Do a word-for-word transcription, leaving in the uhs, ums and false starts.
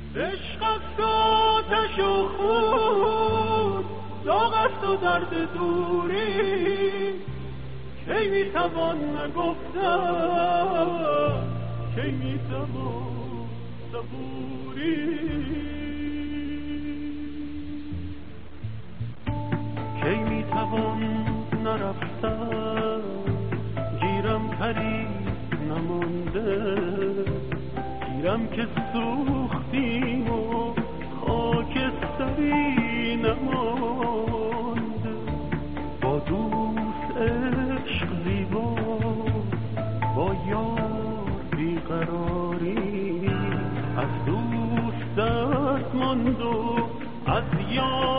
عشق است آتش و خون، داغ است و درد دوری. کی میتوان نگفتن، کی میتوان صبوری. کی میتوان نرفتن، گیرم پری نمانده. گیرم که سوختیم و خاکستری نمانده. با دوست عشق زیبا، با یار بیقراری. از دوست دست ماند و از یار